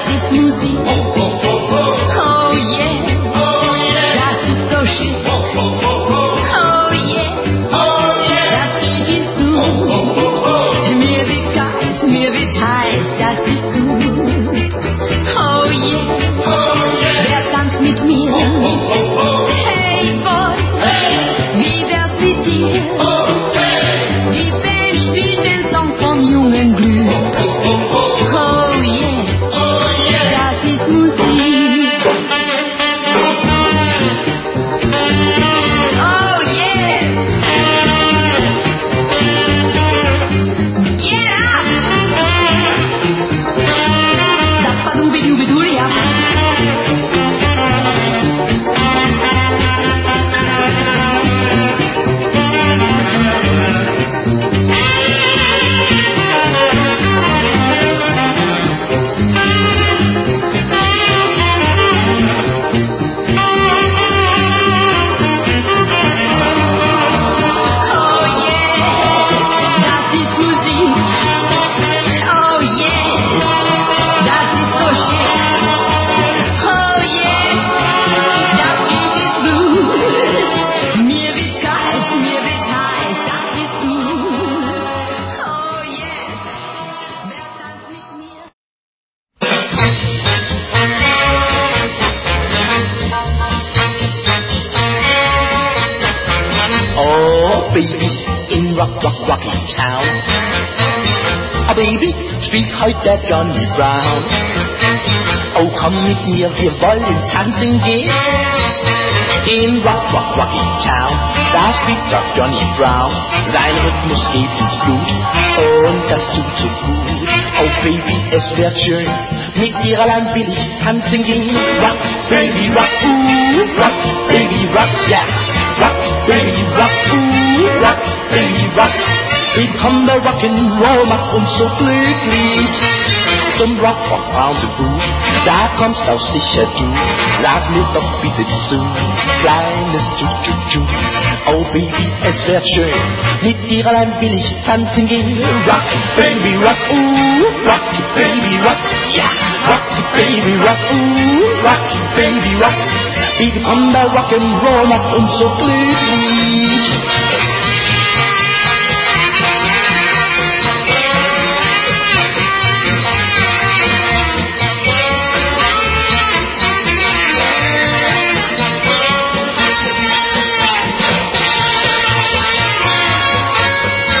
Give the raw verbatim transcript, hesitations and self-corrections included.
ist Musik. Oh yeah, das ist so schön. Oh yeah, das geht ins Blut. Mir wird kalt, mir wird heiß, das ist gut. Oh yeah, wer tanzt mit mir? Hey boy, wie wär's mit dir? Die Band spielt den Song vom jungen Glück. Oh yes, das ist Musik. Oh yes, get up. Dappa-dubi-dubi-duri-up. Rocky Town. Oh Baby, spielt heute der Johnny Brown. Oh komm mit mir, wir wollen tanzen gehen. In Rock, Rock, Rocky Town, da spielt doch Johnny Brown. Sein Rhythmus geht ins Blut und das tut so gut. Oh Baby, es wird schön, mit dir allein will ich tanzen gehen. Rock, Baby, rock, ooh, rock, Baby, rock, yeah. Rock, Baby, rock, ooh, rock, Baby, rock. Willkommen bei Rock'n'Roll, macht uns so glücklich. Zum Rock, Rock, round the groove, da kommst auch sicher du. Sag mir doch bitte zu, kleines Tschu-Tschu-Tschu. Oh Baby, es wird schön, mit dir allein will ich tanzen gehen. Rock, Baby, rock, ooh, rock, Baby, rock, yeah. Rock, Baby, rock, ooh, rock, Baby, rock. Willkommen bei Rock'n'Roll, macht uns so glücklich.